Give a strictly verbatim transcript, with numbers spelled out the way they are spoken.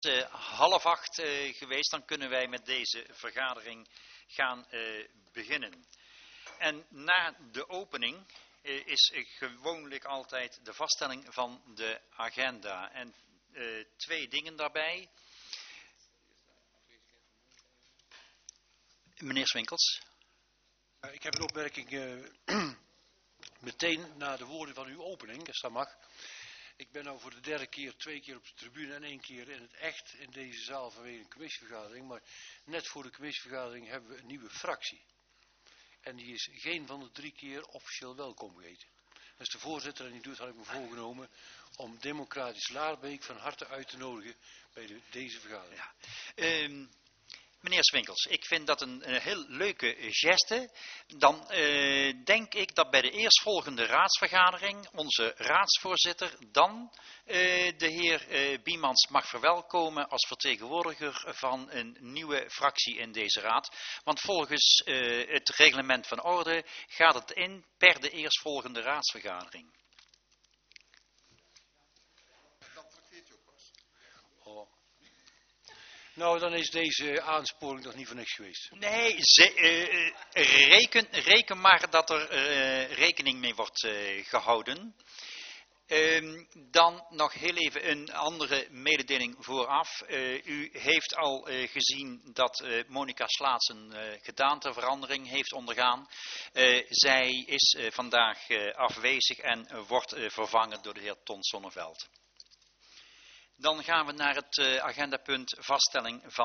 uh, half acht uh, geweest, dan kunnen wij met deze vergadering gaan uh, beginnen. En na de opening uh, is uh, gewoonlijk altijd de vaststelling van de agenda. En uh, twee dingen daarbij. Meneer Swinkels. Ik heb een opmerking uh, meteen na de woorden van uw opening, als dat mag. Ik ben nou voor de derde keer, twee keer op de tribune en één keer in het echt in deze zaal vanwege een commissievergadering. Maar net voor de commissievergadering hebben we een nieuwe fractie. En die is geen van de drie keer officieel welkom geheten. Als de voorzitter dat niet doet, had ik me voorgenomen om Democratisch Laarbeek van harte uit te nodigen bij de, deze vergadering. Ja. Um... Meneer Swinkels, ik vind dat een, een heel leuke geste. Dan uh, denk ik dat bij de eerstvolgende raadsvergadering onze raadsvoorzitter dan uh, de heer uh, Biemans mag verwelkomen als vertegenwoordiger van een nieuwe fractie in deze raad. Want volgens uh, het reglement van orde gaat het in per de eerstvolgende raadsvergadering. Nou, dan is deze aansporing toch niet voor niks geweest. Nee, ze, uh, reken, reken maar dat er uh, rekening mee wordt uh, gehouden. Uh, dan nog heel even een andere mededeling vooraf. Uh, u heeft al uh, gezien dat uh, Monica Slaats een uh, gedaanteverandering heeft ondergaan. Uh, zij is uh, vandaag uh, afwezig en uh, wordt uh, vervangen door de heer Ton Sonneveld. Dan gaan we naar het uh, agendapunt vaststelling van